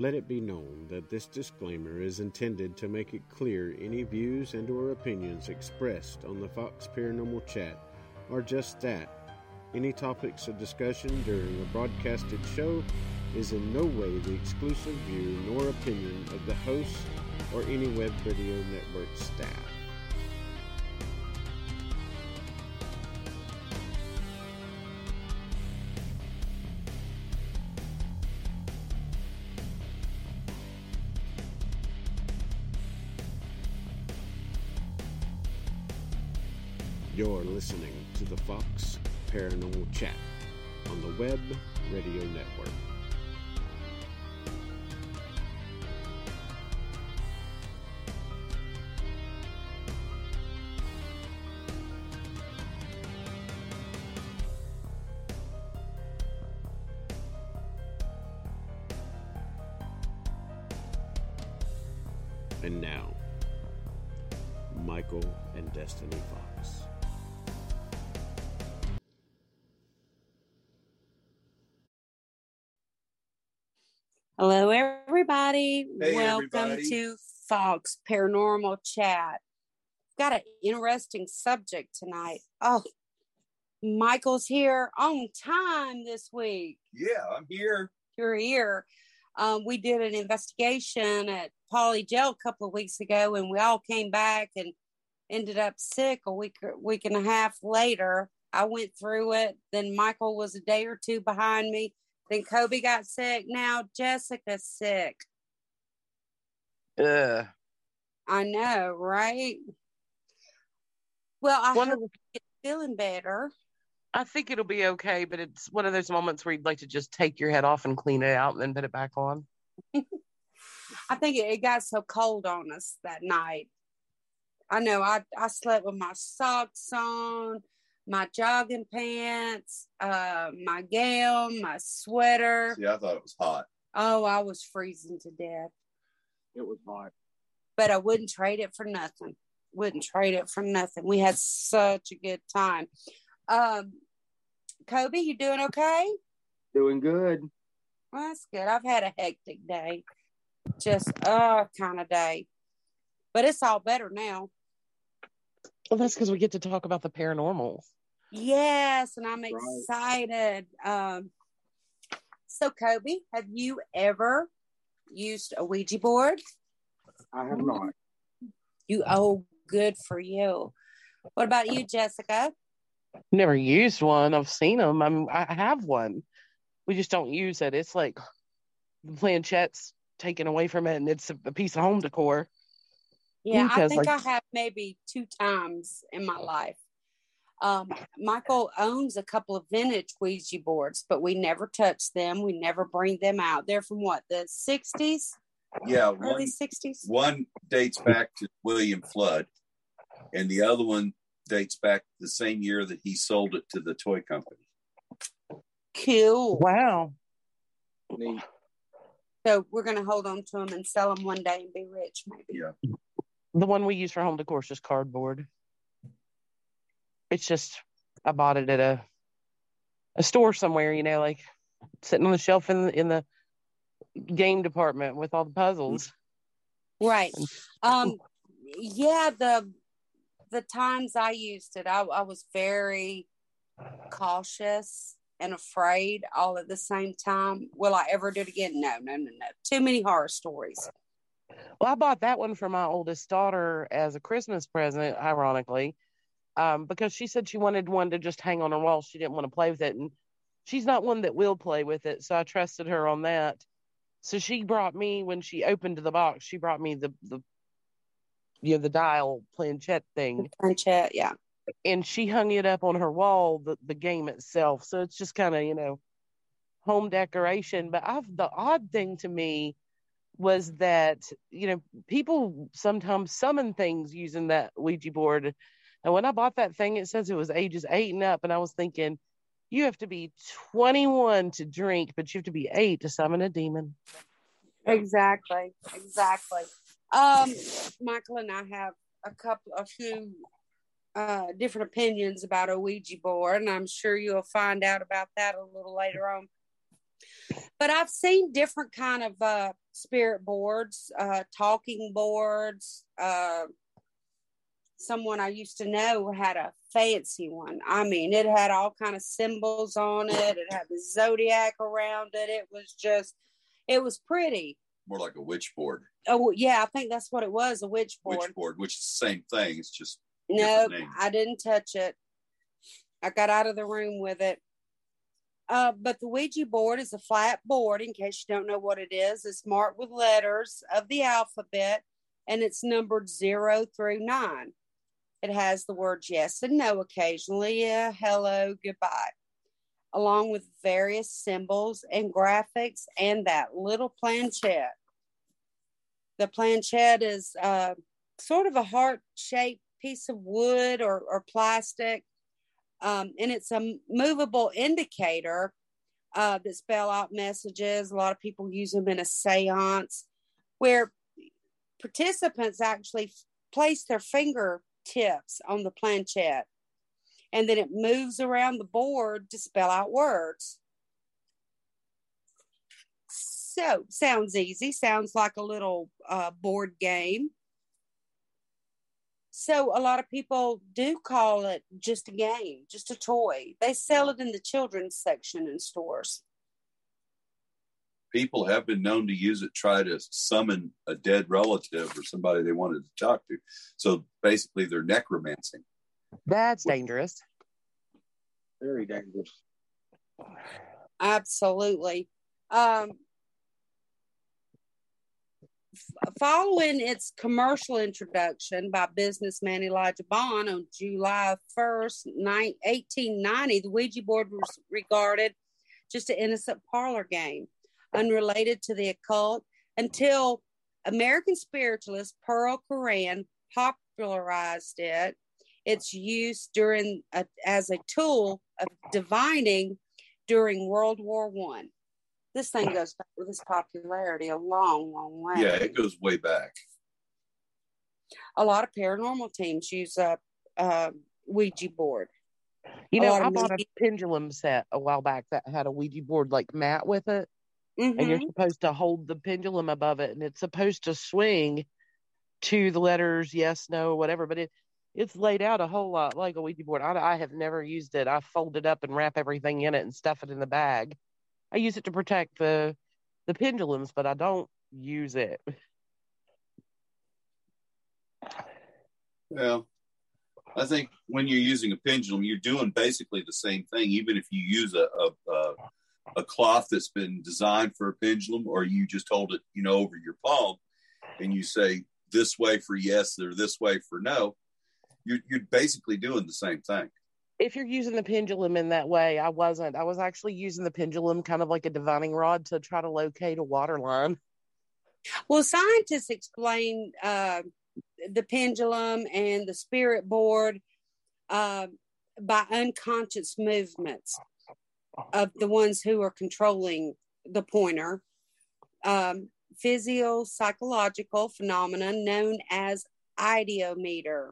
Let it be known that this disclaimer is intended to make it clear any views and or opinions expressed on the Fox Paranormal Chat are just that. Any topics of discussion during a broadcasted show is in no way the exclusive view nor opinion of the host or any web radio network staff. You're listening to the Fox Paranormal Chat on the Web Radio Network. And now, Michael and Destiny Fox. Hello, everybody. Hey, Welcome everybody. to Fox Paranormal Chat. Got an interesting subject tonight. Oh, Michael's here on time this week. Yeah, I'm here. You're here. We did an investigation at Poly Jail a couple of weeks ago, and we all came back and ended up sick a week and a half later. I went through it. Then Michael was a day or two behind me. Then Kobe got sick. Now Jessica's sick. I I know, right? Well, I hope you're feeling better. I think it'll be okay, but it's one of those moments where you'd like to just take your head off and clean it out and then put it back on. I think it got so cold on us that night. I know I slept with my socks on, my jogging pants, my gown, my sweater. See, I thought it was hot. Oh, I was freezing to death. It was hot. But I wouldn't trade it for nothing. Wouldn't trade it for nothing. We had such a good time. Kobe, you doing okay? Doing good. Well, that's good. I've had a hectic day. Just kind of day. But it's all better now. Well, that's because we get to talk about the paranormal. Yes, and I'm Right. excited. So Kobe, have you ever used a Ouija board? I have not. Good for you. What about you, Jessica? Never used one. I've seen them. I have one. We just don't use it. It's like the planchette's taken away from it, and it's a piece of home decor. Yeah, I Because, think like- I have maybe 2 times in my life. Michael owns a couple of vintage Ouija boards, but we never touch them. We never bring them out. They're from what, the 60s? Yeah, Early 60s? one dates back to William Flood, and the other one dates back the same year that he sold it to the toy company. Cool. Wow. Neat. So we're going to hold on to them and sell them one day and be rich, maybe. Yeah. The one we use for home decor is just cardboard. It's just, I bought it at a store somewhere, like sitting on the shelf in the game department with all the puzzles. Right. Yeah, the times I used it, I was very cautious and afraid all at the same time. Will I ever do it again? No. Too many horror stories. Well, I bought that one for my oldest daughter as a Christmas present, ironically, because she said she wanted one to just hang on her wall. She didn't want to play with it, and she's not one that will play with it, so I trusted her on that. So she brought me, when she opened the box, she brought me the dial planchette thing. Planchette, yeah. And she hung it up on her wall, the game itself. So it's just kind of, home decoration. But the odd thing to me was that, people sometimes summon things using that Ouija board. And when I bought that thing, it says it was ages 8 and up. And I was thinking, you have to be 21 to drink, but you have to be 8 to summon a demon. Exactly. Michael and I have a few different opinions about a Ouija board, and I'm sure you'll find out about that a little later on. But I've seen different kind of spirit boards, talking boards. Someone I used to know had a fancy one. I mean, it had all kind of symbols on it. It had the zodiac around it. It was pretty. More like a witch board. Oh, yeah, I think that's what it was, a witch board. Witch board, which is the same thing. It's just no, I didn't touch it. I got out of the room with it. But the Ouija board is a flat board, in case you don't know what it is. It's marked with letters of the alphabet, and it's numbered 0 through 9. It has the words yes and no occasionally, hello, goodbye, along with various symbols and graphics and that little planchette. The planchette is sort of a heart-shaped piece of wood or plastic, and it's a movable indicator that spell out messages. A lot of people use them in a seance where participants actually place their fingertips on the planchette, and then it moves around the board to spell out words. So, sounds easy. Sounds like a little board game. So, a lot of people do call it just a game, just a toy. They sell it in the children's section in stores. People have been known to use it, try to summon a dead relative or somebody they wanted to talk to. So basically, they're necromancing. That's dangerous. Very dangerous. Absolutely. Following its commercial introduction by businessman Elijah Bond on July 1st, 1890, the Ouija board was regarded just an innocent parlor game, unrelated to the occult, until American spiritualist Pearl Curran popularized its use as a tool of divining during World War I. This thing goes back with its popularity a long, long way. Yeah, it goes way back. A lot of paranormal teams use a Ouija board. You know, I bought a pendulum set a while back that had a Ouija board like mat with it. Mm-hmm. And you're supposed to hold the pendulum above it, and it's supposed to swing to the letters yes, no, whatever. But it's laid out a whole lot like a Ouija board. I have never used it. I fold it up and wrap everything in it and stuff it in the bag. I use it to protect the pendulums, but I don't use it. Well, I think when you're using a pendulum, you're doing basically the same thing, even if you use a cloth that's been designed for a pendulum, or you just hold it, over your palm, and you say this way for yes or this way for no. You're basically doing the same thing. If you're using the pendulum in that way, I wasn't. I was actually using the pendulum kind of like a divining rod to try to locate a water line. Well, scientists explain the pendulum and the spirit board by unconscious movements of the ones who are controlling the pointer. Psychological phenomenon known as ideometer,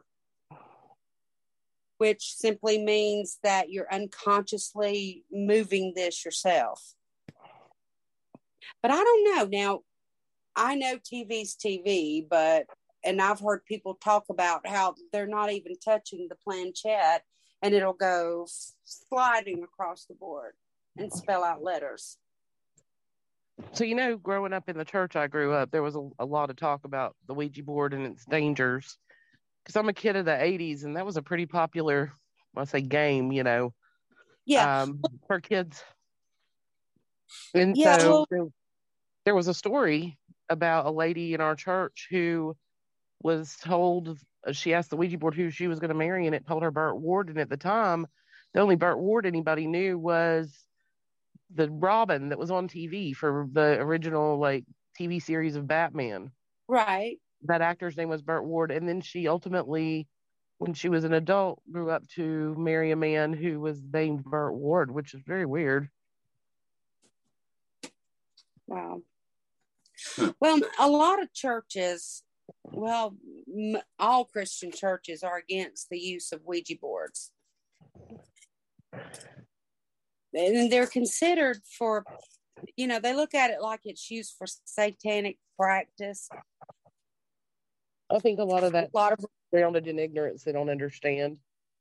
which simply means that you're unconsciously moving this yourself. But I don't know. Now, I know TV's TV, and I've heard people talk about how they're not even touching the planchette, and it'll go sliding across the board and spell out letters. So, growing up in the church I grew up, there was a lot of talk about the Ouija board and its dangers. Because I'm a kid of the 80s, and that was a pretty popular, game, Yeah. For kids. And so there was a story about a lady in our church who was told, she asked the Ouija board who she was going to marry, and it told her Burt Ward. And at the time, the only Burt Ward anybody knew was the Robin that was on TV for the original, TV series of Batman. Right. That actor's name was Burt Ward. And then she ultimately, when she was an adult, grew up to marry a man who was named Burt Ward, which is very weird. Wow. Well, a lot of churches, all Christian churches are against the use of Ouija boards. And they're considered for they look at it like it's used for satanic practice. I think a lot of that A lot of grounded in ignorance. They don't understand.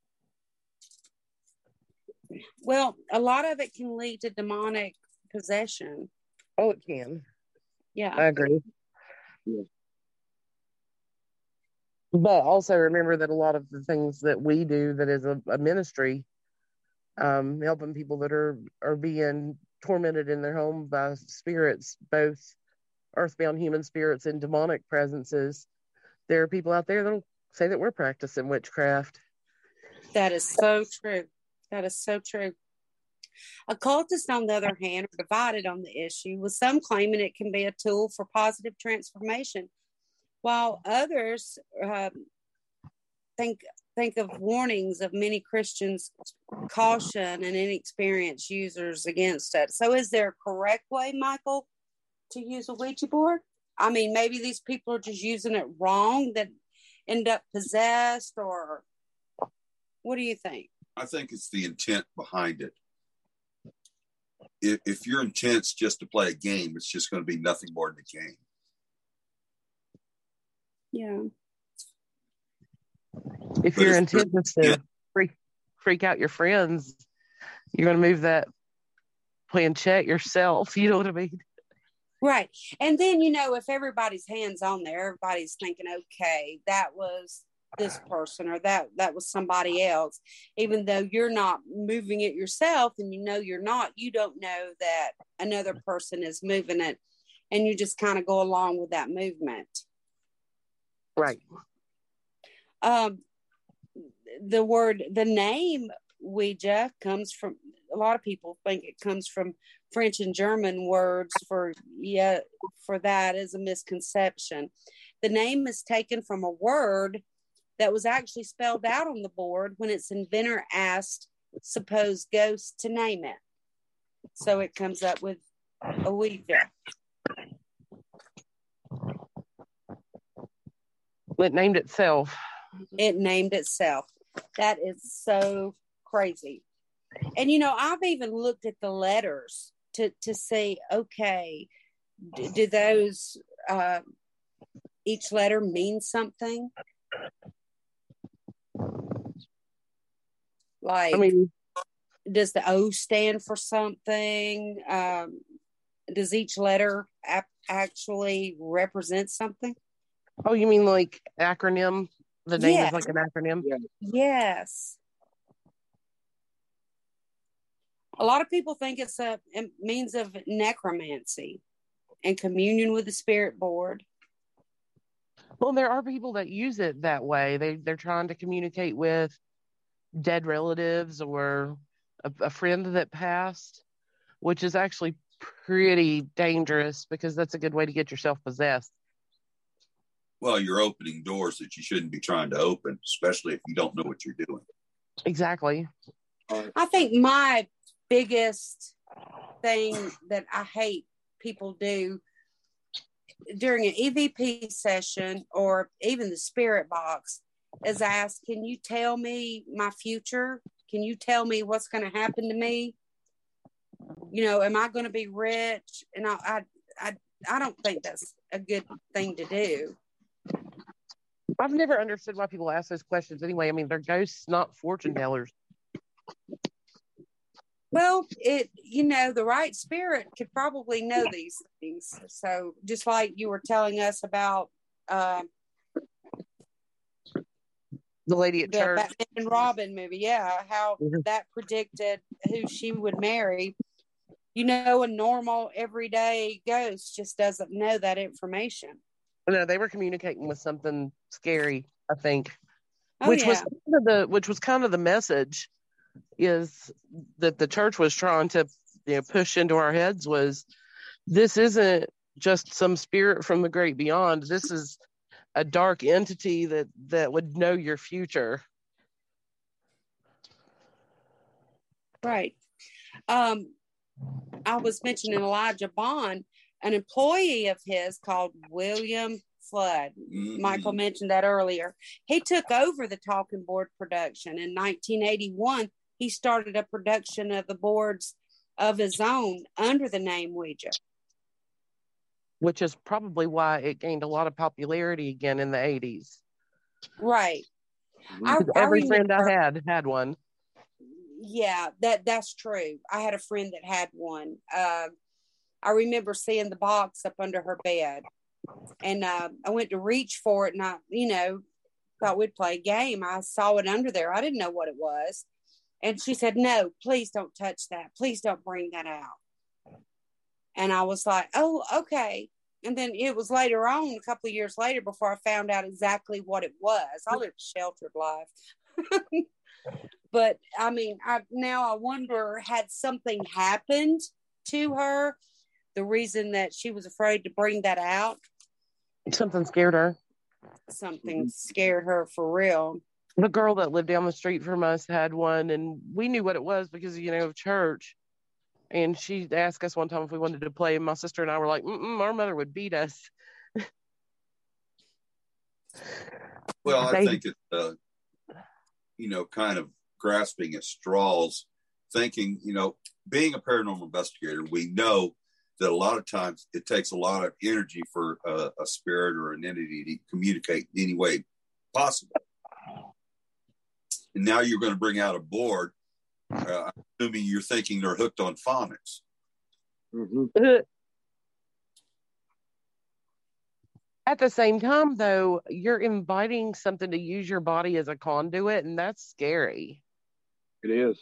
Well, a lot of it can lead to demonic possession. Oh, it can. Yeah. I agree. Yeah. But also remember that a lot of the things that we do that is a ministry, helping people that are being tormented in their home by spirits, both earthbound human spirits and demonic presences. There are people out there that'll say that we're practicing witchcraft. That is so true. That is so true. Occultists, on the other hand, are divided on the issue, with some claiming it can be a tool for positive transformation, while others think of warnings of many Christians' caution and inexperienced users against it. So is there a correct way, Michael, to use a Ouija board? I mean, maybe these people are just using it wrong, that end up possessed, or what do you think? I think it's the intent behind it. If your intent's just to play a game, it's just going to be nothing more than a game. Yeah. If your intent is to freak out your friends, you're going to move that planchette yourself. You know what I mean? Right. And then, if everybody's hands on there, everybody's thinking, okay, that was this person, or that was somebody else, even though you're not moving it yourself, and you're not, you don't know that another person is moving it, and you just kind of go along with that movement. Right. The name Ouija comes from, a lot of people think it comes from French and German words for that is a misconception. The name is taken from a word that was actually spelled out on the board when its inventor asked supposed ghosts to name it. So it comes up with a Ouija. It named itself. It named itself. That is so crazy. And, I've even looked at the letters to see, okay, do those, each letter mean something? Like, does the O stand for something? Does each letter actually represent something? Oh, you mean like acronym? The name is like an acronym? Yeah. Yes. A lot of people think it's a means of necromancy and communion with the spirit board. Well, there are people that use it that way. They're trying to communicate with dead relatives or a friend that passed, which is actually pretty dangerous because that's a good way to get yourself possessed. Well, you're opening doors that you shouldn't be trying to open, especially if you don't know what you're doing. Exactly. I think my biggest thing that I hate people do during an EVP session or even the spirit box is ask, can you tell me my future? Can you tell me what's going to happen to me? Am I going to be rich? And I don't think that's a good thing to do. I've never understood why people ask those questions anyway. I mean, they're ghosts, not fortune tellers. Well, the right spirit could probably know these things. So just like you were telling us about the lady at church. Batman and Robin movie, how that predicted who she would marry. A normal everyday ghost just doesn't know that information. No, they were communicating with something scary, I think. Oh, which was kind of the message, is that the church was trying to push into our heads was, this isn't just some spirit from the great beyond. This is a dark entity that would know your future. Right. I was mentioning Elijah Bond, an employee of his called William Flood. Mm-hmm. Michael mentioned that earlier. He took over the talking board production. In 1981, he started a production of the board's of his own under the name Ouija. Which is probably why it gained a lot of popularity again in the 80s. Right. Every friend I had one. Yeah, that's true. I had a friend that had one. I remember seeing the box up under her bed, and I went to reach for it, and I, thought we'd play a game. I saw it under there. I didn't know what it was. And she said, "No, please don't touch that. Please don't bring that out." And I was like, "Oh, okay." And then it was later on, a couple of years later, before I found out exactly what it was. I lived a sheltered life. But, I mean, I wonder, had something happened to her, the reason that she was afraid to bring that out? Something scared her. Something scared her for real. The girl that lived down the street from us had one, and we knew what it was because, of church. And she asked us one time if we wanted to play, and my sister and I were like, our mother would beat us. Well, I think it's, kind of grasping at straws, thinking, being a paranormal investigator, we know that a lot of times it takes a lot of energy for a spirit or an entity to communicate in any way possible. And now you're going to bring out a board, assuming you're thinking they're hooked on phonics. Mm-hmm. At the same time, though, you're inviting something to use your body as a conduit, and that's scary. It is.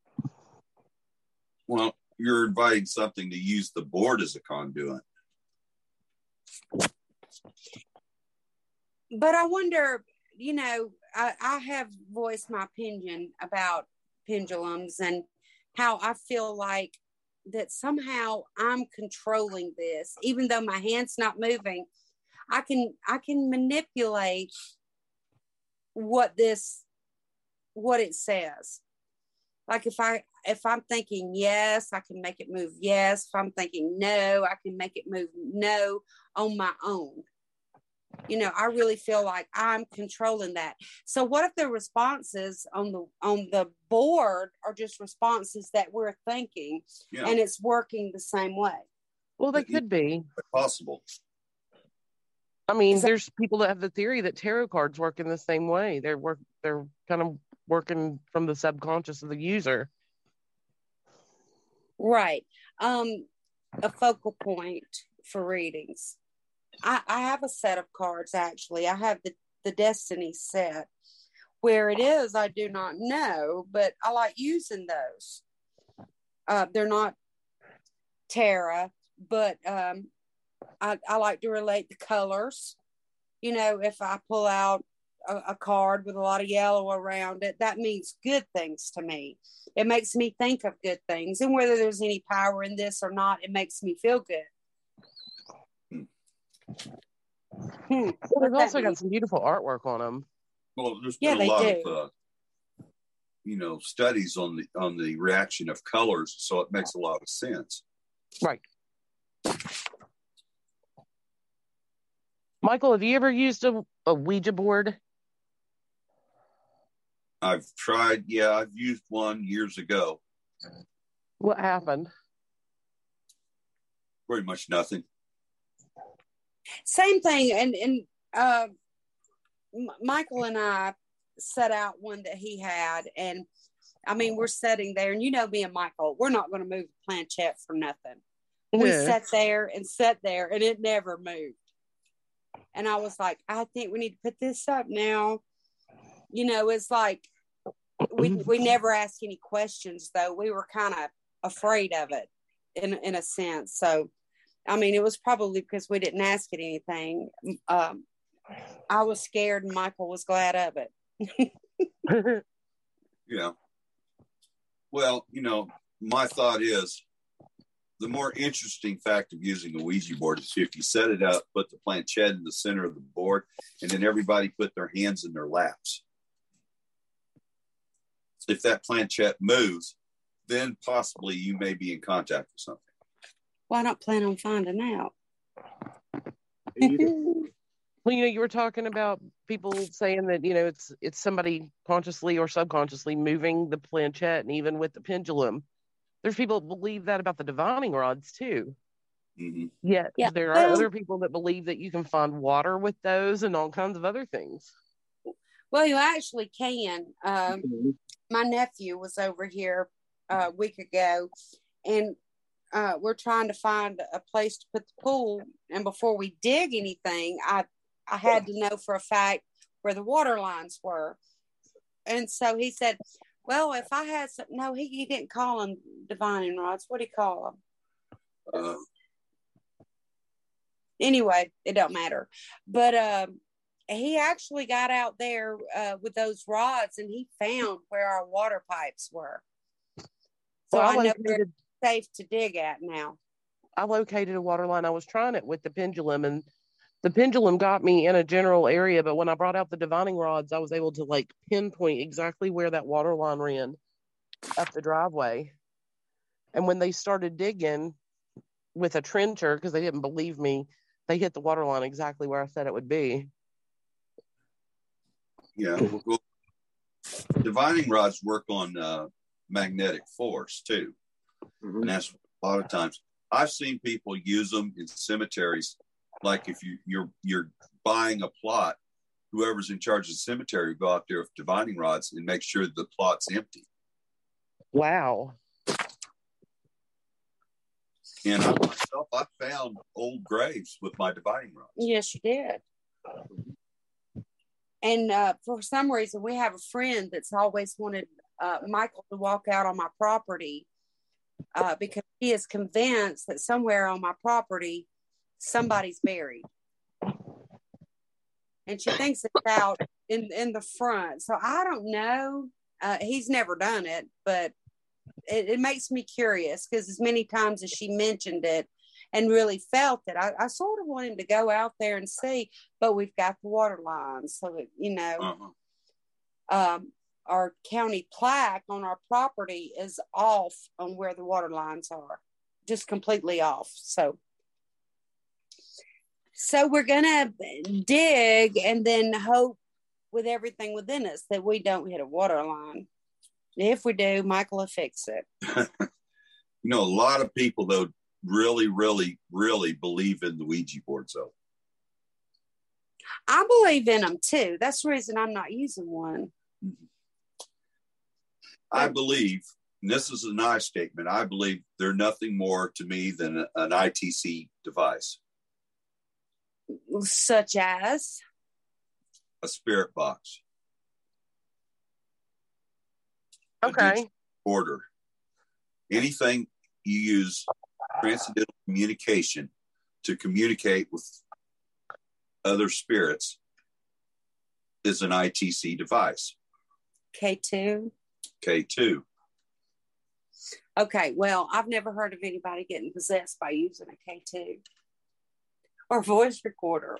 Well, you're inviting something to use the board as a conduit. But I wonder, I have voiced my opinion about pendulums and how I feel like that somehow I'm controlling this, even though my hand's not moving. I can manipulate what it says. Like if I'm thinking yes, I can make it move yes. If I'm thinking no, I can make it move no on my own. I really feel like I'm controlling that. So what if the responses on the board are just responses that we're thinking, and it's working the same way? Well, they could be possible. I mean, there's people that have the theory that tarot cards work in the same way. They're kind of working from the subconscious of the user. Right. A focal point for readings. I have a set of cards, actually. I have the Destiny set. Where it is, I do not know, but I like using those. They're not tarot, but I like to relate the colors. If I pull out a card with a lot of yellow around it, that means good things to me. It makes me think of good things. And whether there's any power in this or not, it makes me feel good. Well, they've also got some beautiful artwork on them. Well, there's been a lot of studies on the reaction of colors, so it makes a lot of sense. Right. Michael, have you ever used a Ouija board? I've tried. Yeah, I've used one years ago. What happened? Pretty much nothing. Same thing. And Michael and I set out one that he had. And, I mean, we're sitting there. And me and Michael, we're not going to move the planchette for nothing. We sat there, and it never moved. And I was like, I think we need to put this up now. It's like we never asked any questions, though. We were kind of afraid of it in a sense. So, I mean, it was probably because we didn't ask it anything. I was scared, and Michael was glad of it. Yeah. Well, my thought is the more interesting fact of using a Ouija board is if you set it up, put the planchette in the center of the board, and then everybody put their hands in their laps. If that planchette moves, then possibly you may be in contact with something. Well, I don't plan on finding out. Well, you were talking about people saying that, it's somebody consciously or subconsciously moving the planchette, and even with the pendulum. There's people that believe that about the divining rods too. Mm-hmm. Yet Yeah. there are other people that believe that you can find water with those and all kinds of other things. Well, you actually can. My nephew was over here a week ago, and we're trying to find a place to put the pool. And before we dig anything, I had to know for a fact where the water lines were. And so he said, well, if I had some, no, he didn't call them divining rods. What did he call them? Anyway, it don't matter. But he actually got out there with those rods, and he found where our water pipes were. So I know where it's safe to dig at now. I located a water line. I was trying it with the pendulum, and the pendulum got me in a general area. But when I brought out the divining rods, I was able to like pinpoint exactly where that water line ran up the driveway. And when they started digging with a trencher, because they didn't believe me, they hit the water line exactly where I said it would be. Yeah. Well, divining rods work on magnetic force too. And that's a lot of times I've seen people use them in cemeteries. Like if you're buying a plot, whoever's in charge of the cemetery will go out there with divining rods and make sure the plot's empty. Wow. And I myself, I found old graves with my divining rods. Yes, you did. And for some reason, we have a friend that's always wanted Michael to walk out on my property because he is convinced that somewhere on my property, somebody's buried. And she thinks it's out in the front. So I don't know. He's never done it, but it makes me curious because as many times as she mentioned it and really felt it, I sort of want him to go out there and see, but we've got the water lines. So, our county plaque on our property is off on where the water lines are, just completely off. So we're going to dig and then hope with everything within us that we don't hit a water line. If we do, Michael will fix it. A lot of people, though, really, really, really believe in the Ouija boards, though. I believe in them, too. That's the reason I'm not using one. I believe, and this is a nice statement, I believe they're nothing more to me than an ITC device. Such as? A spirit box. Okay. Order. Anything you use transcendental communication to communicate with other spirits is an ITC device. K2? K2. Okay, well, I've never heard of anybody getting possessed by using a K2 or voice recorder.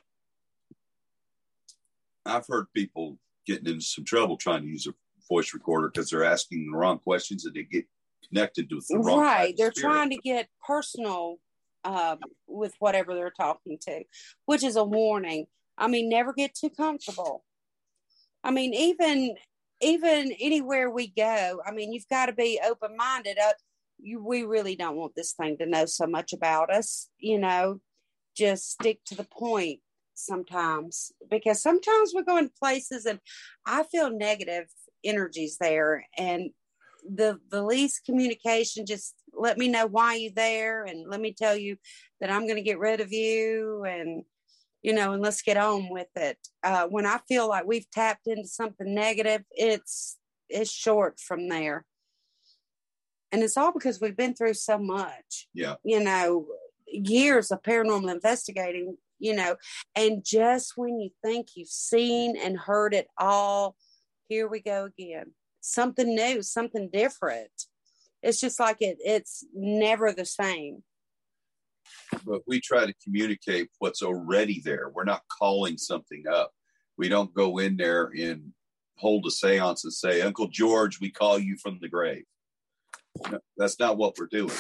I've heard people getting into some trouble trying to use a voice recorder because they're asking the wrong questions and they get connected with the wrong right. They're spirit. Trying to get personal with whatever they're talking to, which is a warning. I mean, never get too comfortable. I mean, even anywhere we go, I mean, you've got to be open-minded. We really don't want this thing to know so much about us, just stick to the point sometimes, because sometimes we're going places and I feel negative energies there, and the least communication, just let me know why you're there and let me tell you that I'm going to get rid of you, and and let's get on with it. When I feel like we've tapped into something negative, it's short from there, and it's all because we've been through so much. Yeah, years of paranormal investigating. And just when you think you've seen and heard it all, here we go again. Something new, something different. It's just like it's never the same. But we try to communicate what's already there. We're not calling something up. We don't go in there and hold a seance and say, Uncle George, we call you from the grave. No, that's not what we're doing.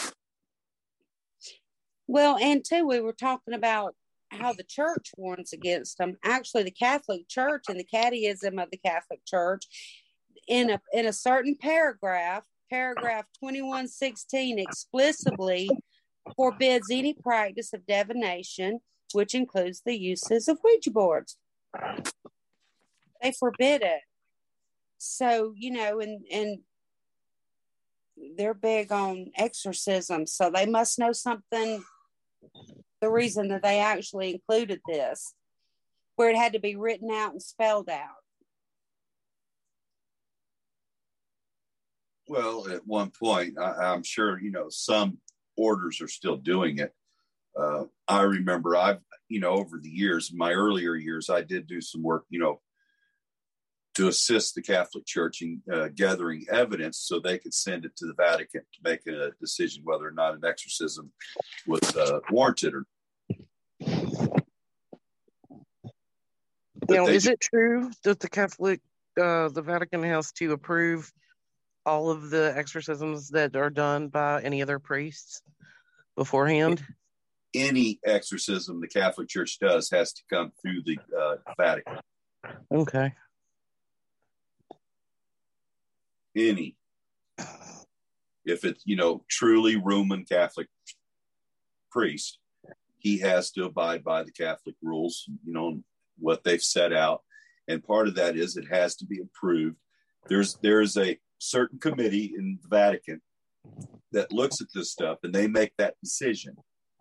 Well, and too, we were talking about how the church warns against them. Actually, the Catholic Church and the Catechism of the Catholic Church, in a certain paragraph, paragraph 2116 explicitly forbids any practice of divination, which includes the uses of Ouija boards. They forbid it. So, and they're big on exorcism, so they must know something, the reason that they actually included this, where it had to be written out and spelled out. Well, at one point, I'm sure, some orders are still doing it. I remember over the years, in my earlier years, I did do some work, to assist the Catholic Church in gathering evidence so they could send it to the Vatican to make a decision whether or not an exorcism was warranted. Is it true that the Vatican has to approve all of the exorcisms that are done by any of their priests beforehand? Any exorcism the Catholic Church does has to come through the Vatican. Okay. Any. If it's, truly Roman Catholic priest, he has to abide by the Catholic rules, what they've set out. And part of that is it has to be approved. There's a certain committee in the Vatican that looks at this stuff and they make that decision.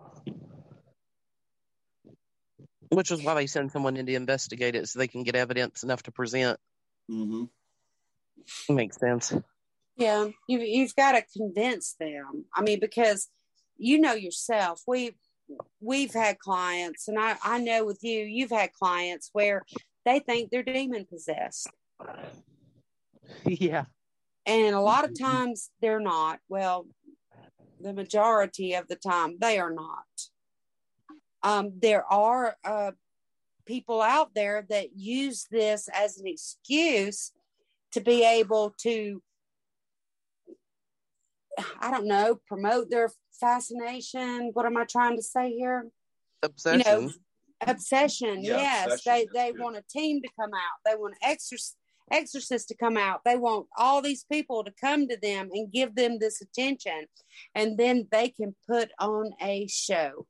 Which is why they send someone in to investigate it so they can get evidence enough to present. Mm-hmm. Makes sense. Yeah, you've got to convince them. I mean, because yourself, we've had clients, and I know with you've had clients where they think they're demon possessed. Yeah. And a lot of times they're not. Well, the majority of the time they are not. There are people out there that use this as an excuse to be able to, promote their fascination. What am I trying to say here? Obsession. Obsession. Yeah, yes. obsession, They want a team to come out. They want exorcists to come out. They want all these people to come to them and give them this attention. And then they can put on a show.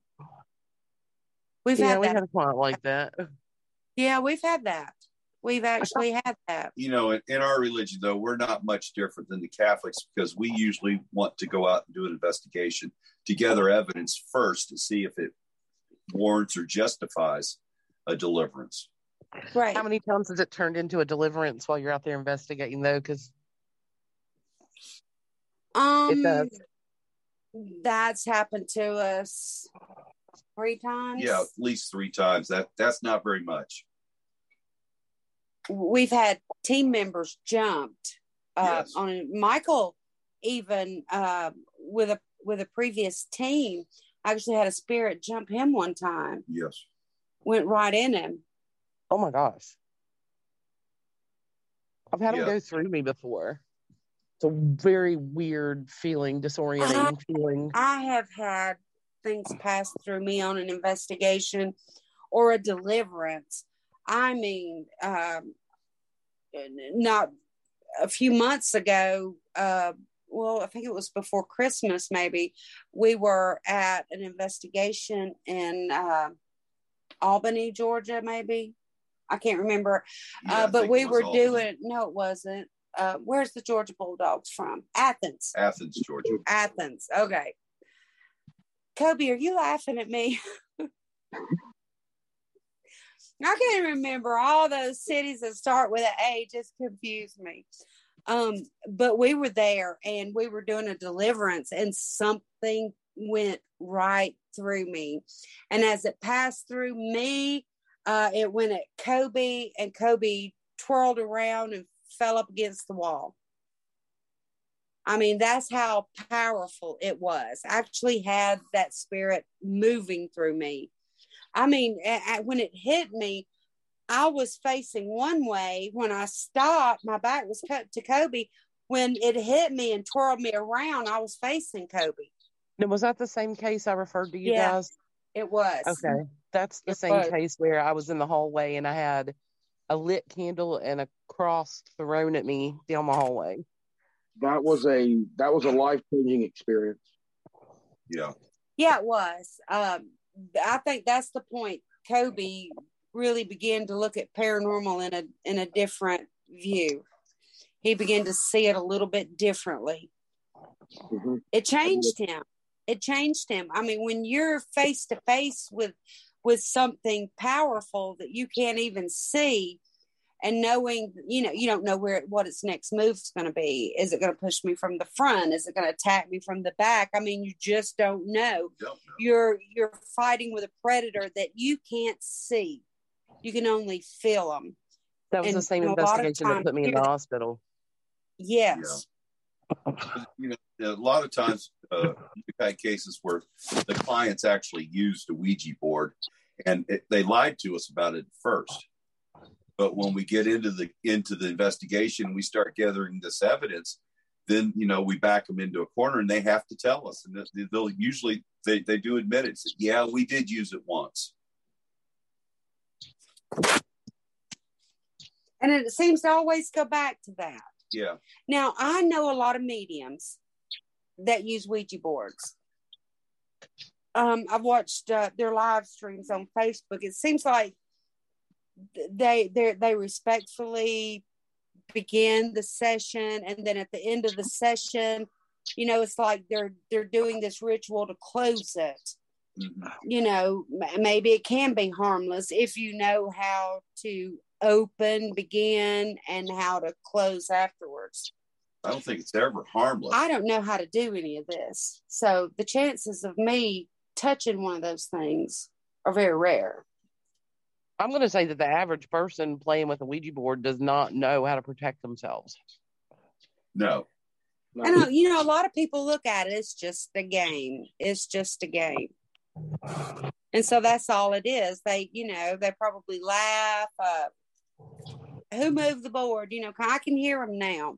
We had a client like that. Yeah, we've had that. We've actually had that. In our religion, though, we're not much different than the Catholics because we usually want to go out and do an investigation to gather evidence first to see if it warrants or justifies a deliverance. Right. How many times has it turned into a deliverance while you're out there investigating, though? Because it does. That's happened to us 3 times. Yeah, at least 3 times. That's not very much. We've had team members jumped Yes. on Michael, even with a previous team. Actually had a spirit jump him one time. Yes. Went right in him. Oh my gosh. I've had them go through me before. It's a very weird feeling, disorienting feeling. I have had things pass through me on an investigation or a deliverance. I mean, not a few months ago, I think it was before Christmas, maybe, we were at an investigation in Albany, Georgia, maybe. I can't remember. But we were doing, no, it wasn't. Where's the Georgia Bulldogs from? Athens. Athens, Georgia. Athens. Okay. Kobe, are you laughing at me? I can't remember all those cities that start with an A. Just confused me. But we were there and we were doing a deliverance and something went right through me. And as it passed through me, it went at Kobe, and Kobe twirled around and fell up against the wall. I mean, that's how powerful it was. I actually had that spirit moving through me. I mean, when it hit me, I was facing one way. When I stopped, my back was cut to Kobe. When it hit me and twirled me around, I was facing Kobe. Now, was that the same case I referred to you guys? It was. Okay. That's the same case where I was in the hallway and I had a lit candle and a cross thrown at me down my hallway. that was a life-changing experience. Yeah. Yeah, it was. I think that's the point. Kobe really began to look at paranormal in a different view. He began to see it a little bit differently. Mm-hmm. It changed him. It changed him. I mean, when you're face to face with something powerful that you can't even see, and knowing, you don't know what its next move's going to be. Is it going to push me from the front? Is it going to attack me from the back? I mean, you just don't know. You're fighting with a predator that you can't see. You can only feel them. That was the same investigation that put me in the hospital. Yes. Yeah. A lot of times we've had cases where the clients actually used a Ouija board, and they lied to us about it first. But when we get into the investigation, we start gathering this evidence, then, we back them into a corner and they have to tell us. And they'll usually, they do admit it. So, yeah, we did use it once. And it seems to always go back to that. Yeah. Now, I know a lot of mediums that use Ouija boards. I've watched their live streams on Facebook. It seems like they respectfully begin the session, and then at the end of the session, it's like they're doing this ritual to close it. Mm-hmm. Maybe it can be harmless if you know how to open, begin, and how to close afterwards. I don't think it's ever harmless. I don't know how to do any of this, so the chances of me touching one of those things are very rare. I'm going to say that the average person playing with a Ouija board does not know how to protect themselves. No. And a lot of people look at it, it's just a game. It's just a game. And so that's all it is. They probably laugh. Who moved the board? I can hear them now.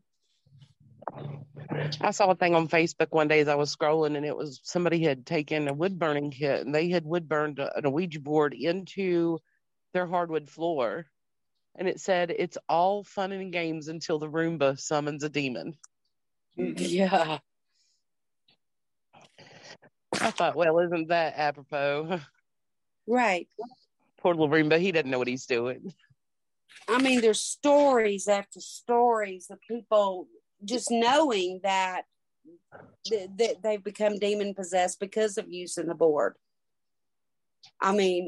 I saw a thing on Facebook one day as I was scrolling, and it was somebody had taken a wood burning kit, and they had wood burned a Ouija board into their hardwood floor, and it said it's all fun and games until the Roomba summons a demon. Yeah. I thought, well, isn't that apropos? Right. Poor little Roomba, he doesn't know what he's doing. I mean, there's stories after stories of people just knowing that they've become demon possessed because of using the board. I mean,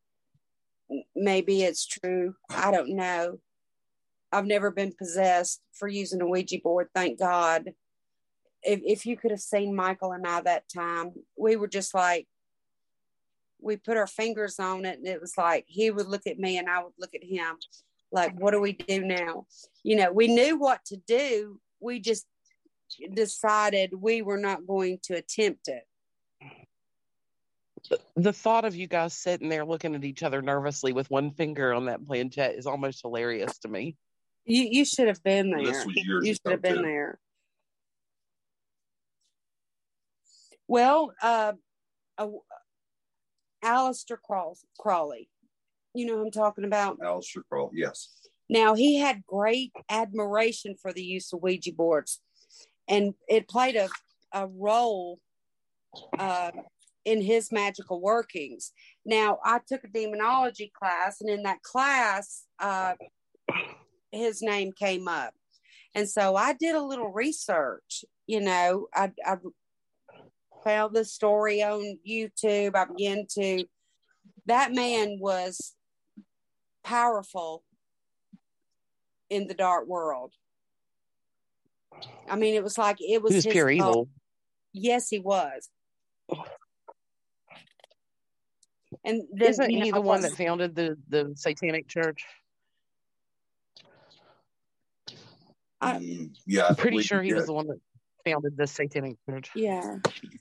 maybe it's true. I don't know. I've never been possessed for using a Ouija board, thank God. If you could have seen Michael and I that time, we were just like, we put our fingers on it, and it was like he would look at me and I would look at him like, what do we do now? We knew what to do. We just decided we were not going to attempt it. The thought of you guys sitting there looking at each other nervously with one finger on that planchette is almost hilarious to me. You should have been there. This was years you should have been too. there. Well, Aleister Crowley. You know who I'm talking about? Aleister Crowley, yes. Now, he had great admiration for the use of Ouija boards, and it played a role in his magical workings. Now, I took a demonology class, and in that class, his name came up. And so I did a little research. I found the story on YouTube. I began to, that man was powerful in the dark world. I mean, it was like, it was he was pure evil. Yes, he was. And then, isn't he the one that founded the Satanic Church? Yeah, I'm pretty sure he was the one that founded the Satanic Church. Yeah.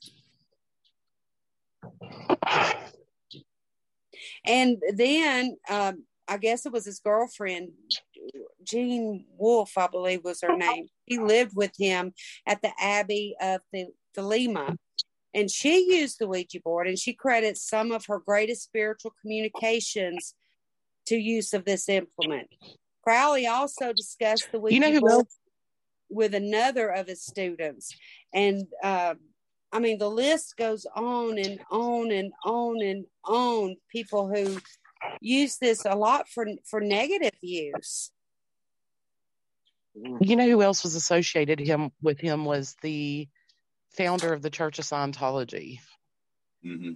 And then I guess it was his girlfriend, Jean Wolfe, I believe was her name. He lived with him at the Abbey of Thelema. And she used the Ouija board, and she credits some of her greatest spiritual communications to use of this implement. Crowley also discussed the Ouija board. with another of his students. And I mean, the list goes on and on and on and on. People who use this a lot for negative use. You know who else was associated with him was the founder of the Church of Scientology. Mm-hmm.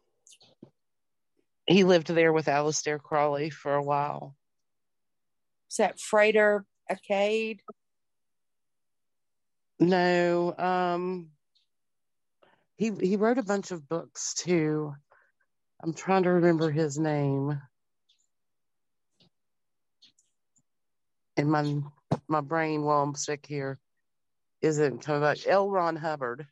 He lived there with Aleister Crowley for a while. Is that Frater Acade? No. He wrote a bunch of books too. I'm trying to remember his name. And my brain, while I'm sick here, isn't coming back. L. Ron Hubbard.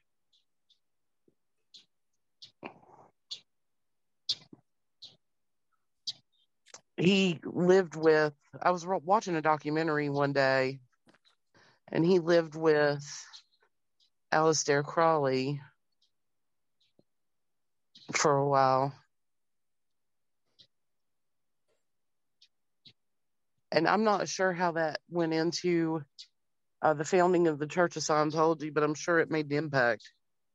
He lived with, I was watching a documentary one day, and he lived with Aleister Crowley for a while. And I'm not sure how that went into the founding of the Church of Scientology, but I'm sure it made the impact.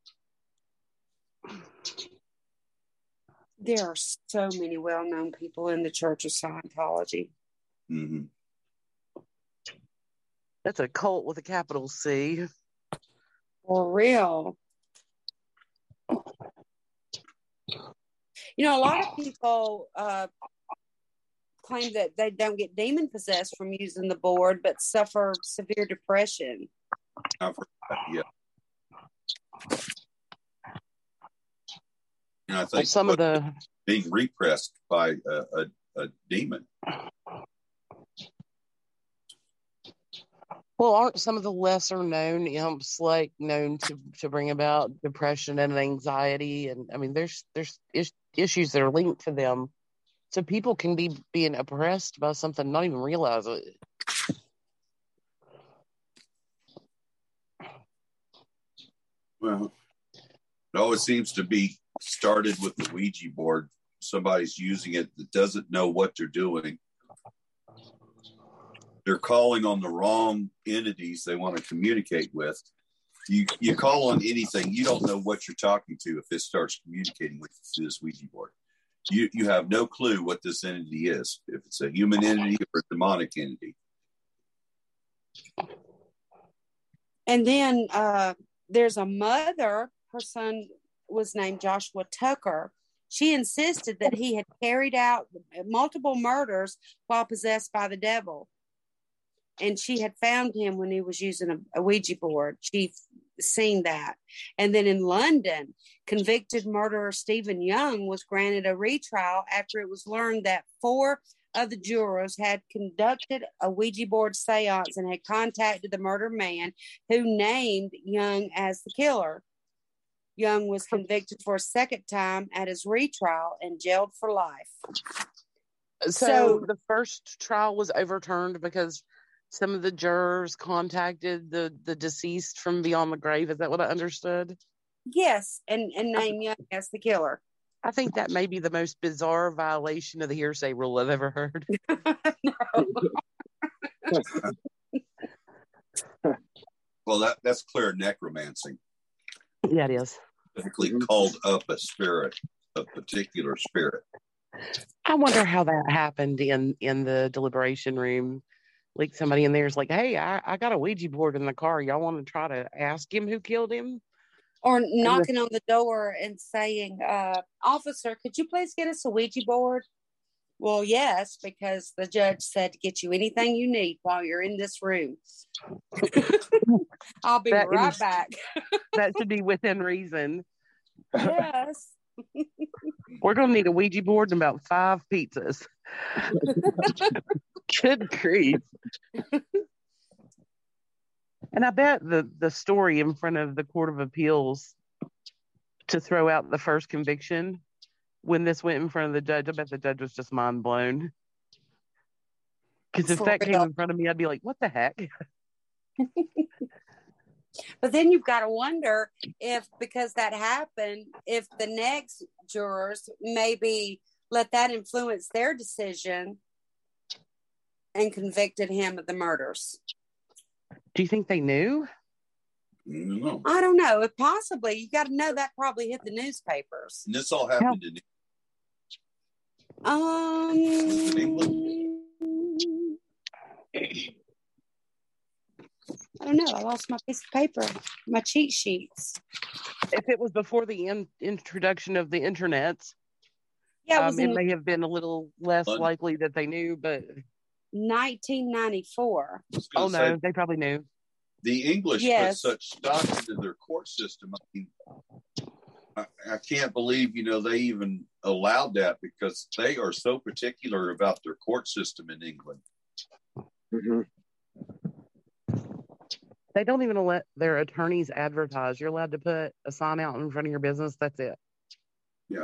There are so many well-known people in the Church of Scientology. Mm-hmm. That's a cult with a capital C. For real. You know, a lot of people claim that they don't get demon possessed from using the board, but suffer severe depression. I've heard that, yeah. And I think some of the being repressed by a demon. Well, aren't some of the lesser known imps like known to bring about depression and anxiety? And I mean, there's issues that are linked to them. So people can be being oppressed by something, not even realize it. Well, it always seems to be started with the Ouija board. Somebody's using it that doesn't know what they're doing. They're calling on the wrong entities they want to communicate with. You call on anything, you don't know what you're talking to if it starts communicating with this Ouija board. You have no clue what this entity is, if it's a human entity or a demonic entity. And then there's a mother, her son was named Joshua Tucker. She insisted that he had carried out multiple murders while possessed by the devil. And she had found him when he was using a Ouija board. She seen that. And then in London, convicted murderer Stephen Young was granted a retrial after it was learned that 4 of the jurors had conducted a Ouija board seance and had contacted the murdered man, who named Young as the killer. Young was convicted for a second time at his retrial and jailed for life. So the first trial was overturned because some of the jurors contacted the deceased from beyond the grave. Is that what I understood? Yes, and named Young as the killer. I think that may be the most bizarre violation of the hearsay rule I've ever heard. Well, that's clear necromancy. Yeah, it is. Typically called up a spirit, a particular spirit. I wonder how that happened in the deliberation room. Like somebody in there is like, hey, I got a Ouija board in the car. Y'all want to try to ask him who killed him? Or knocking on the door and saying, officer, could you please get us a Ouija board? Well, yes, because the judge said to get you anything you need while you're in this room. I'll be right back. That should be within reason. Yes. We're going to need a Ouija board and about 5 pizzas. Good grief. And I bet the story in front of the Court of Appeals to throw out the first conviction, when this went in front of the judge, I bet the judge was just mind blown. Because if that came in front of me, I'd be like, what the heck? But then you've got to wonder if, because that happened, if the next jurors maybe let that influence their decision and convicted him of the murders. Do you think they knew? No. I don't know. If possibly, you got to know that probably hit the newspapers. And this all happened in England. I don't know. I lost my piece of paper, my cheat sheets. If it was before the introduction of the internet, yeah, it may have been a little less likely that they knew, but 1994. Oh no, they probably knew. The English put such stock into their court system. I mean, I can't believe, they even allowed that, because they are so particular about their court system in England. Mm-hmm. They don't even let their attorneys advertise. You're allowed to put a sign out in front of your business. That's it. Yeah.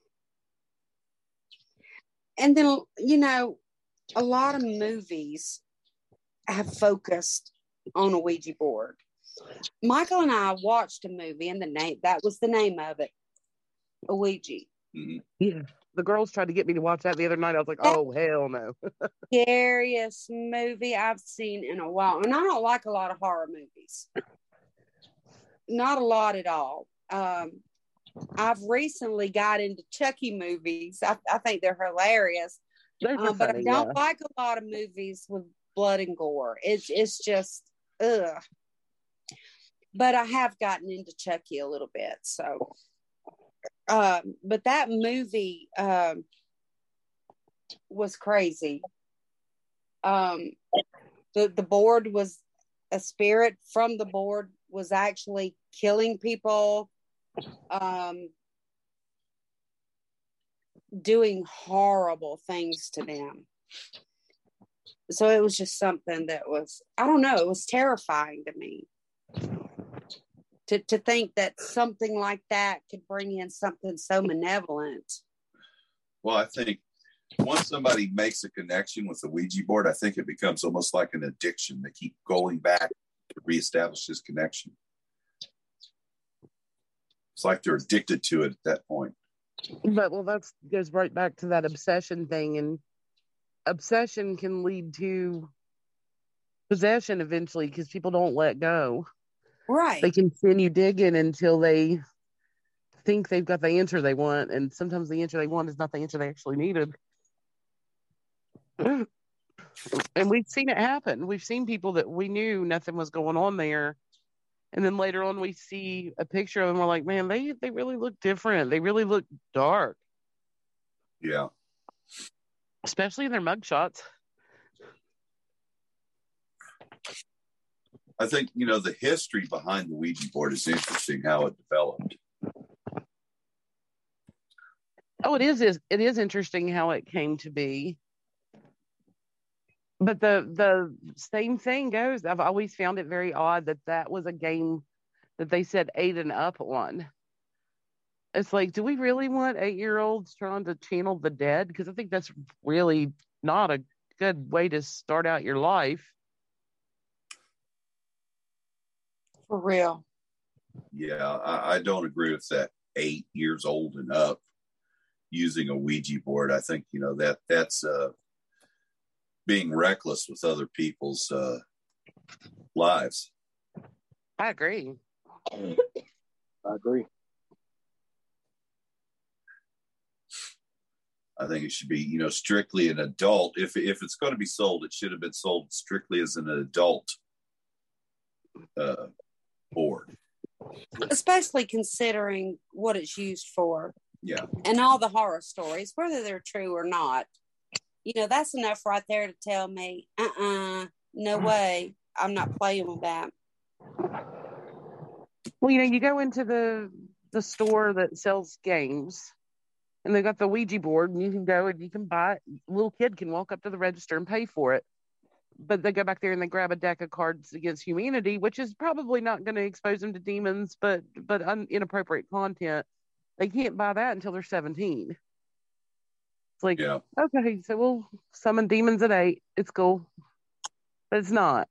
And then, a lot of movies have focused on a Ouija board. Michael and I watched a movie, and that was the name of it, a Ouija. Mm-hmm. Yeah. The girls tried to get me to watch that the other night. I was like, oh, hell no. Scariest movie I've seen in a while. And I don't like a lot of horror movies. Not a lot at all. I've recently got into Chucky movies. I think they're hilarious. They're funny, but I don't like a lot of movies with blood and gore. It's just, ugh. But I have gotten into Chucky a little bit, so... but that movie was crazy. The board was a spirit from the board was actually killing people, doing horrible things to them. So it was just something that was, I don't know, it was terrifying to me. To think that something like that could bring in something so malevolent. Well, I think once somebody makes a connection with the Ouija board, I think it becomes almost like an addiction. They keep going back to reestablish this connection. It's like they're addicted to it at that point. But, that goes right back to that obsession thing. And obsession can lead to possession eventually, because people don't let go. Right. They continue digging until they think they've got the answer they want, and sometimes the answer they want is not the answer they actually needed. And we've seen it happen. We've seen people that we knew nothing was going on there, and then later on we see a picture of them, we're like, man, they really look different. They really look dark. Yeah. Especially in their mugshots. I think, the history behind the Ouija board is interesting, how it developed. Oh, it is interesting how it came to be. But the same thing goes. I've always found it very odd that was a game that they said 8 and up on. It's like, do we really want 8-year-olds trying to channel the dead? Because I think that's really not a good way to start out your life. For real. Yeah, I don't agree with that 8 years old and up using a Ouija board. I think, that's being reckless with other people's lives. I agree. I think it should be, strictly an adult. If it's going to be sold, it should have been sold strictly as an adult board. Especially considering what it's used for. Yeah. And all the horror stories, whether they're true or not. That's enough right there to tell me, no way. I'm not playing with that. Well, you go into the store that sells games, and they got the Ouija board, and you can go and you can buy it. A little kid can walk up to the register and pay for it. But they go back there and they grab a deck of Cards Against Humanity, which is probably not going to expose them to demons, but inappropriate content. They can't buy that until they're 17. It's like, yeah. Okay, so we'll summon demons at 8. It's cool. But it's not.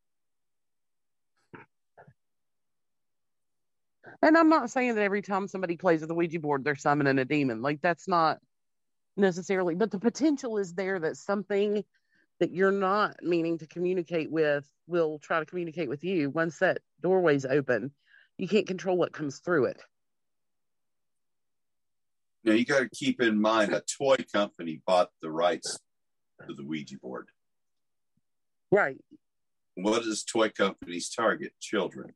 And I'm not saying that every time somebody plays with the Ouija board, they're summoning a demon. Like, that's not necessarily, but the potential is there that something that you're not meaning to communicate with will try to communicate with you. Once that doorway's open, you can't control what comes through it. Now, you got to keep in mind a toy company bought the rights to the Ouija board. Right. What does toy companies target? Children.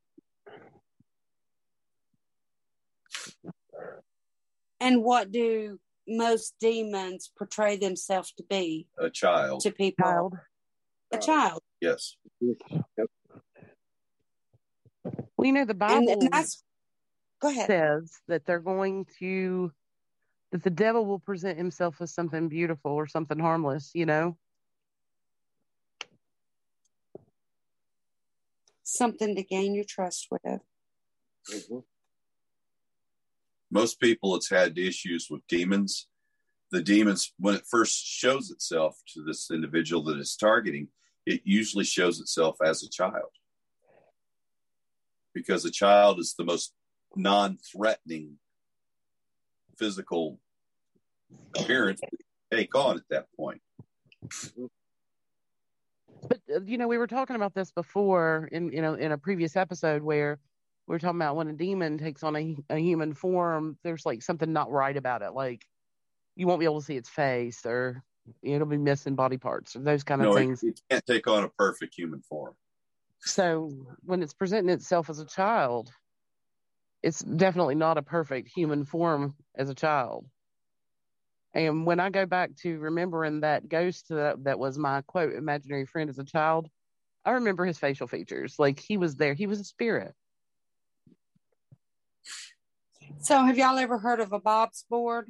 And what do most demons portray themselves to be? A child. To people. A child. Yes. Yep. Well, you know, the Bible And that's, go ahead. says that that the devil will present himself as something beautiful or something harmless, you know? Something to gain your trust with. Mhm. Most people that's had issues with demons, the demons, when it first shows itself to this individual that it's targeting, it usually shows itself as a child. Because a child is the most non-threatening physical appearance to take on at that point. But, you know, we were talking about this before in a previous episode where we were talking about when a demon takes on a human form, there's like something not right about it. Like you won't be able to see its face, or it'll be missing body parts, or those kind of things. It can't take on a perfect human form. So when it's presenting itself as a child, it's definitely not a perfect human form as a child. And when I go back to remembering that ghost that was my, quote, imaginary friend as a child, I remember his facial features. Like he was there. He was a spirit. So have y'all ever heard of a Bob's board?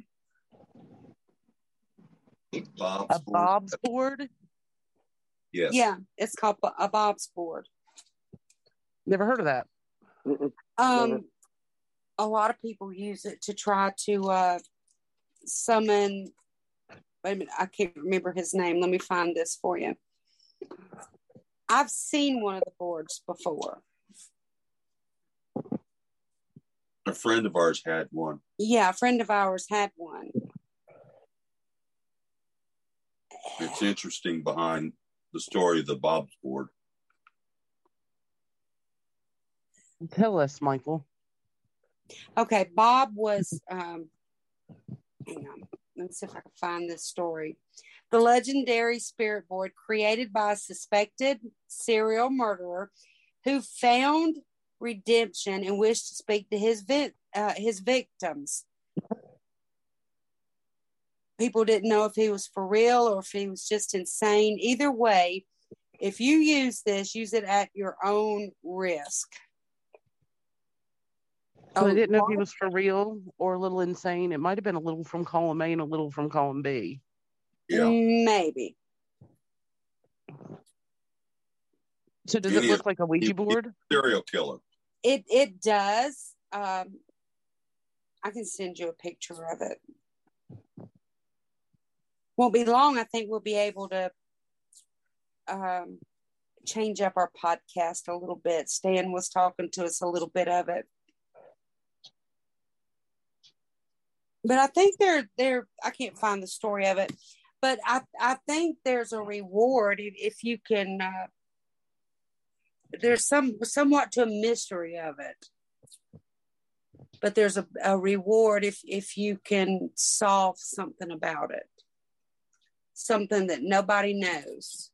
Bob's board? Yes. Yeah, it's called a Bob's board. Never heard of that. A lot of people use it to try to summon. Wait a minute, I can't remember his name. Let me find this for you. I've seen one of the boards before. A friend of ours had one. Yeah, a friend of ours had one. It's interesting behind the story of the Bob's board. Tell us, Michael. Okay, Bob was, hang on, let me see if I can find this story. The legendary spirit board created by a suspected serial murderer who found redemption and wished to speak to his victims. People didn't know if he was for real or if he was just insane. Either way, if you use this, use it at your own risk. So I didn't know if he was for real or a little insane. It might have been a little from column A and a little from column B. Yeah. Maybe. So does it look like a Ouija board? Serial killer. It does. I can send you a picture of it. Won't be long. I think we'll be able to change up our podcast a little bit. Stan was talking to us a little bit of it. But I think they're I can't find the story of it, but I think there's a reward if you can, there's somewhat to a mystery of it, but there's a reward if you can solve something about it, something that nobody knows.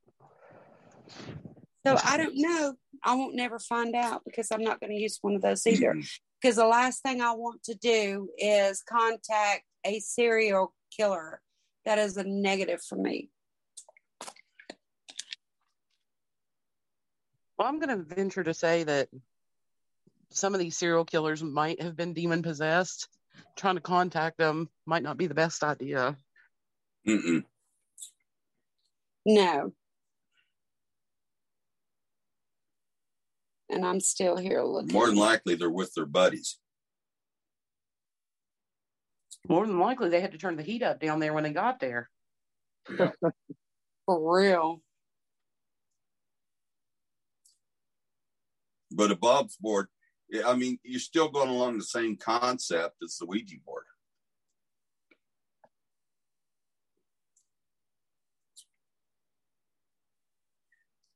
So I don't know. I won't never find out because I'm not going to use one of those either. Because the last thing I want to do is contact a serial killer. That is a negative for me. Well, I'm going to venture to say that some of these serial killers might have been demon possessed. Trying to contact them might not be the best idea. Mm-mm. No. And I'm still here looking. More than likely, they're with their buddies. More than likely, they had to turn the heat up down there when they got there. Yeah. For real. But a Bob's board, I mean, you're still going along the same concept as the Ouija board.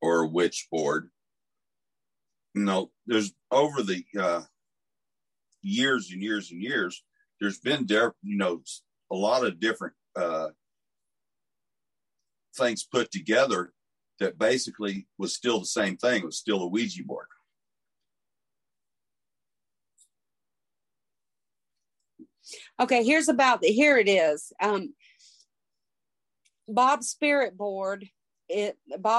or a witch board. There's over the years and years and years, there's been a lot of different things put together that basically was still the same thing. It was still a Ouija board. Okay, here it is. Bob's spirit board is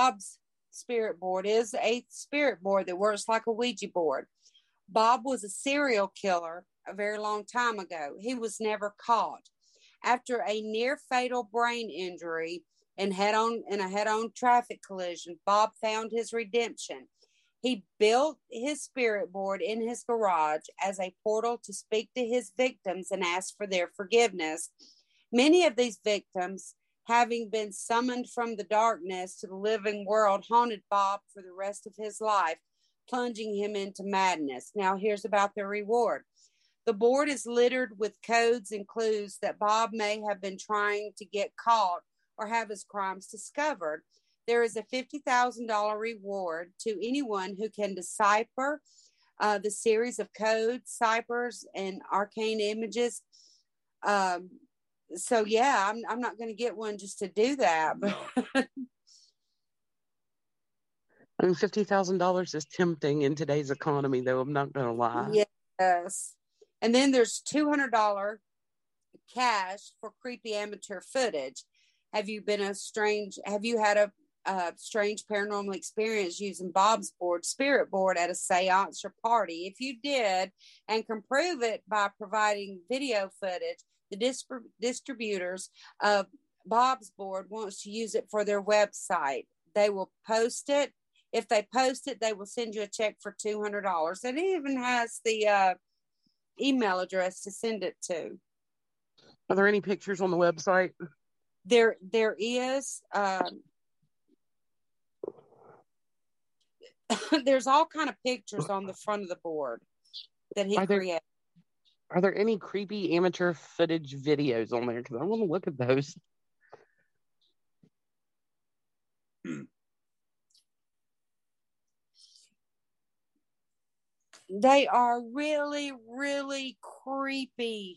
a spirit board that works like a Ouija board. Bob was a serial killer a very long time ago. He was never caught. After a near fatal brain injury and a head-on traffic collision, Bob found his redemption. He built his spirit board in his garage as a portal to speak to his victims and ask for their forgiveness. Many of these victims, having been summoned from the darkness to the living world, haunted Bob for the rest of his life, plunging him into madness. Now, here's about the reward. The board is littered with codes and clues that Bob may have been trying to get caught or have his crimes discovered. There is a $50,000 reward to anyone who can decipher the series of codes, ciphers, and arcane images. So yeah, I'm not going to get one just to do that. But I mean, $50,000 is tempting in today's economy, though. I'm not going to lie. Yes. And then there's $200 cash for creepy amateur footage. Have you had a strange paranormal experience using Bob's spirit board at a seance or party? If you did and can prove it by providing video footage, the distributors of Bob's board wants to use it for their website. They will post it. If they post it, they will send you a check for $200. And it even has the email address to send it to. Are there any pictures on the website? There is. There's all kind of pictures on the front of the board that he created. Are there any creepy amateur footage videos on there? Because I want to look at those. They are really, really creepy.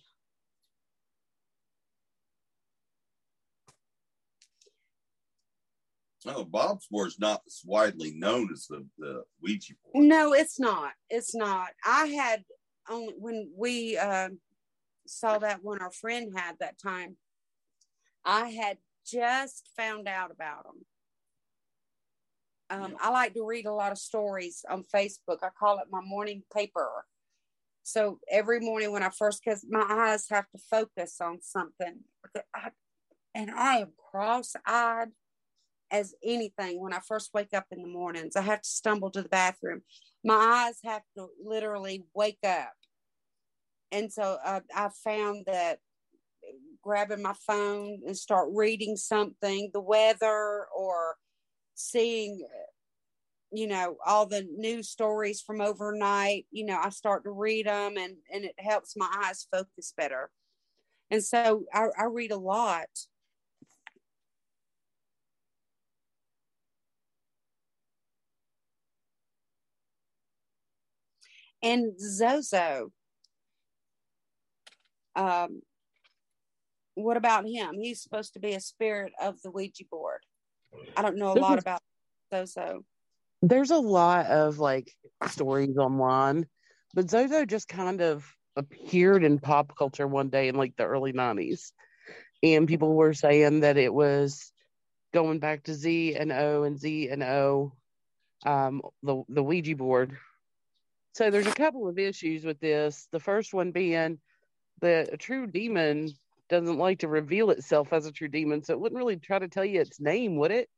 No, Bob's board is not as widely known as the Ouija board. No, it's not. It's not. I had only when we saw that one our friend had that time, I had just found out about them. I like to read a lot of stories on Facebook. I call it my morning paper. So every morning when because my eyes have to focus on something. And I am cross-eyed as anything when I first wake up in the mornings. I have to stumble to the bathroom. My eyes have to literally wake up. And so I found that grabbing my phone and start reading something, the weather, or seeing, all the news stories from overnight, I start to read them and it helps my eyes focus better. And so I read a lot. And Zozo, what about him? He's supposed to be a spirit of the Ouija board. I don't know a lot about Zozo. There's a lot of stories online, but Zozo just kind of appeared in pop culture one day in the early 90s. And people were saying that it was going back to Z and O, the Ouija board. So there's a couple of issues with this. The first one being that a true demon doesn't like to reveal itself as a true demon, so it wouldn't really try to tell you its name, would it?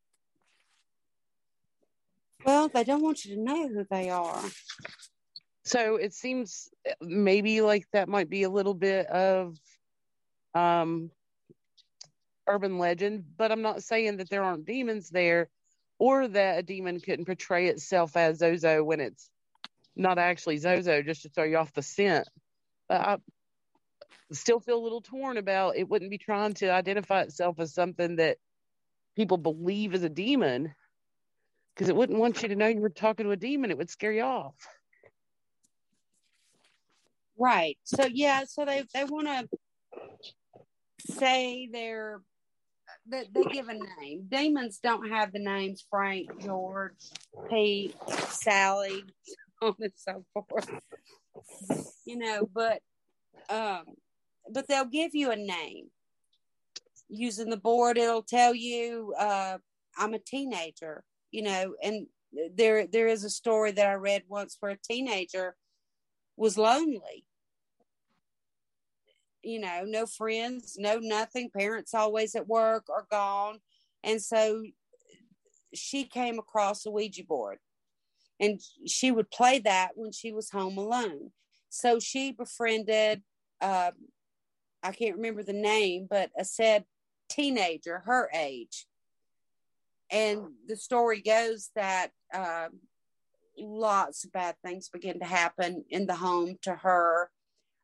Well, they don't want you to know who they are. So it seems maybe that might be a little bit of urban legend, but I'm not saying that there aren't demons there or that a demon couldn't portray itself as Zozo when it's not actually Zozo, just to throw you off the scent. But I still feel a little torn about it. Wouldn't be trying to identify itself as something that people believe is a demon. because it wouldn't want you to know you were talking to a demon. It would scare you off. Right. So yeah, so they want to say they give a name. Demons don't have the names Frank, George, Pete, Sally, so on and so forth. But they'll give you a name. Using the board, it'll tell you I'm a teenager, and there is a story that I read once where a teenager was lonely. No friends, no nothing. Parents always at work or gone. And so she came across a Ouija board, and she would play that when she was home alone. So she befriended, I can't remember the name, but a said teenager, her age. And the story goes that lots of bad things began to happen in the home to her.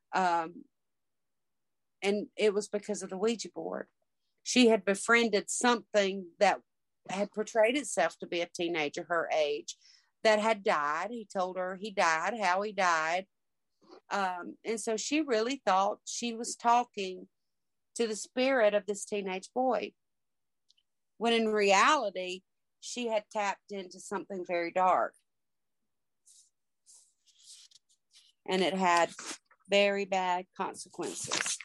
And it was because of the Ouija board. She had befriended something that had portrayed itself to be a teenager her age that had died. He told her he died, how he died. And so she really thought she was talking to the spirit of this teenage boy, when in reality, she had tapped into something very dark. And it had very bad consequences.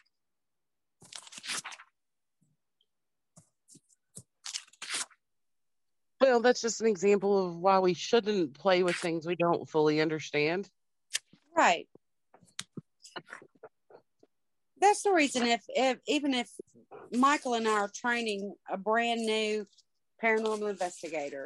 Well, that's just an example of why we shouldn't play with things we don't fully understand. Right. That's the reason even if Michael and I are training a brand new paranormal investigator,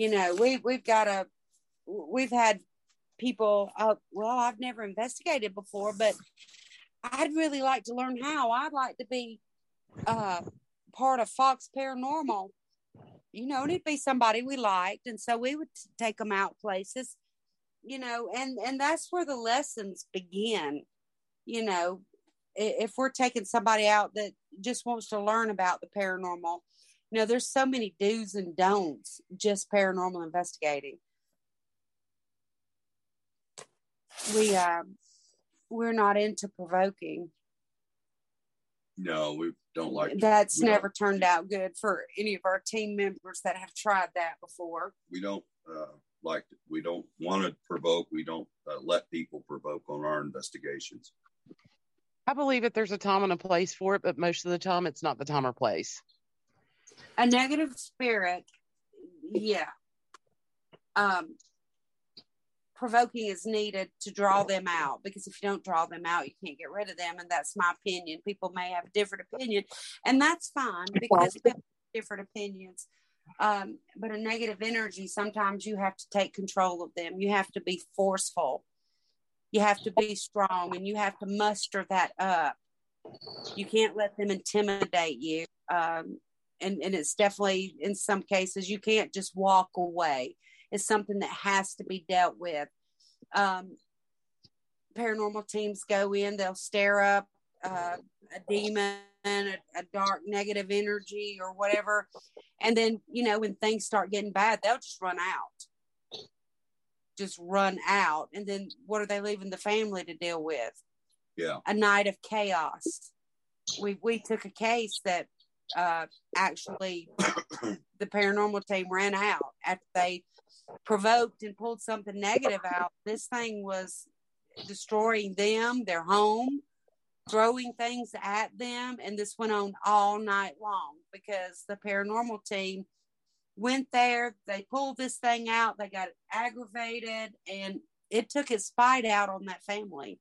we've had people, I've never investigated before, but I'd really like to learn how. I'd like to be part of Fox Paranormal. And it'd be somebody we liked. And so we would take them out places, and that's where the lessons begin. If we're taking somebody out that just wants to learn about the paranormal, there's so many do's and don'ts, just paranormal investigating. We're not into provoking. No, we don't like that's never turned out good for any of our team members that have tried that before. We don't like it. We don't want to provoke. We don't let people provoke on our investigations. I believe that there's a time and a place for it, but most of the time it's not the time or place. A negative spirit, yeah. Provoking is needed to draw them out, because if you don't draw them out, you can't get rid of them. And that's my opinion. People may have a different opinion, and that's fine, because we have different opinions. But a negative energy, sometimes you have to take control of them. You have to be forceful. You have to be strong, and you have to muster that up. You can't let them intimidate you. And it's definitely, in some cases, you can't just walk away. It's something that has to be dealt with. Paranormal teams go in, they'll stare up a demon, a dark negative energy or whatever. And then, when things start getting bad, they'll just run out. And then what are they leaving the family to deal with? Yeah. A night of chaos. We took a case that actually the paranormal team ran out after they provoked and pulled something negative out. This thing was destroying them, their home, throwing things at them, and this went on all night long because the paranormal team went there, they pulled this thing out, they got aggravated, and it took its spite out on that family.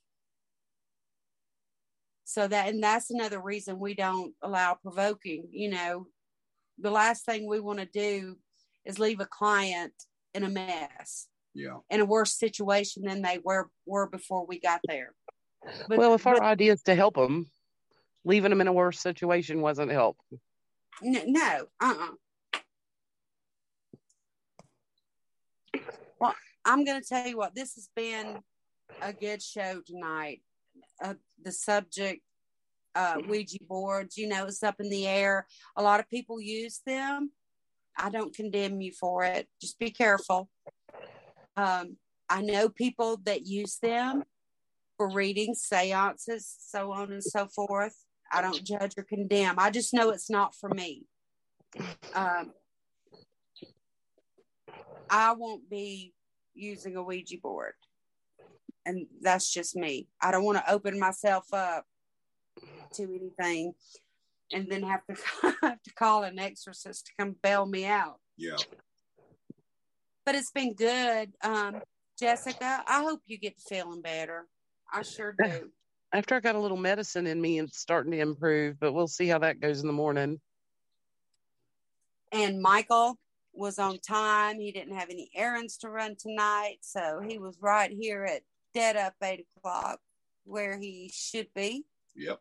And that's another reason we don't allow provoking. The last thing we want to do is leave a client in a mess. Yeah. In a worse situation than they were before we got there. If our idea is to help them, leaving them in a worse situation wasn't help. No. Well, I'm going to tell you what, this has been a good show tonight. The subject, Ouija boards, it's up in the air. A lot of people use them. I don't condemn you for it. Just be careful. I know people that use them for readings, seances, so on and so forth. I don't judge or condemn. I just know it's not for me. I won't be using a Ouija board. And that's just me. I don't want to open myself up to anything and then have to call an exorcist to come bail me out. Yeah. But it's been good. Jessica, I hope you get feeling better. I sure do. After I got a little medicine in me, it's starting to improve, but we'll see how that goes in the morning. And Michael was on time. He didn't have any errands to run tonight, so he was right here at dead up 8 o'clock where he should be. Yep.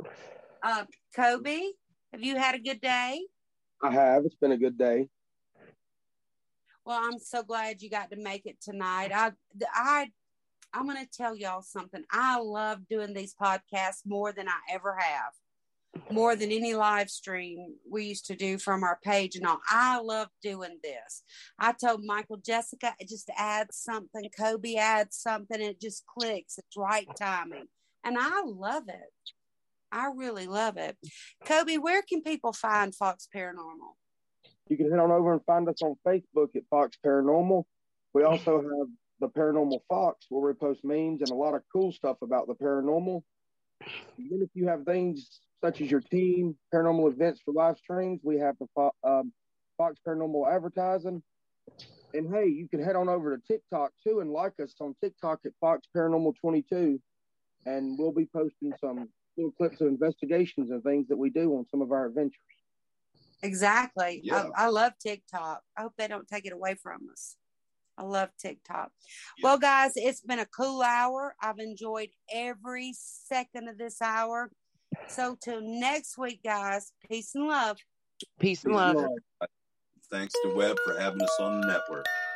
Kobe, have you had a good day? I have. It's been a good day. Well, I'm so glad you got to make it tonight. I'm going to tell y'all something. I love doing these podcasts more than I ever have. More than any live stream we used to do from our page and all. I love doing this. I told Michael, Jessica, just add something. Kobe adds something. It just clicks. It's right timing. And I love it. I really love it. Kobe, where can people find Fox Paranormal? You can head on over and find us on Facebook at Fox Paranormal. We also have the Paranormal Fox, where we post memes and a lot of cool stuff about the paranormal. Even if you have things such as your team, paranormal events for live streams, we have the Fox Paranormal advertising. And hey, you can head on over to TikTok too and like us on TikTok at Fox Paranormal 22. And we'll be posting some little clips of investigations and things that we do on some of our adventures. Exactly. Yeah. I love TikTok. I hope they don't take it away from us. I love TikTok. Yeah. Well, guys, it's been a cool hour. I've enjoyed every second of this hour. So till next week, guys, peace and love. Peace and love. Thanks to Webb for having us on the network.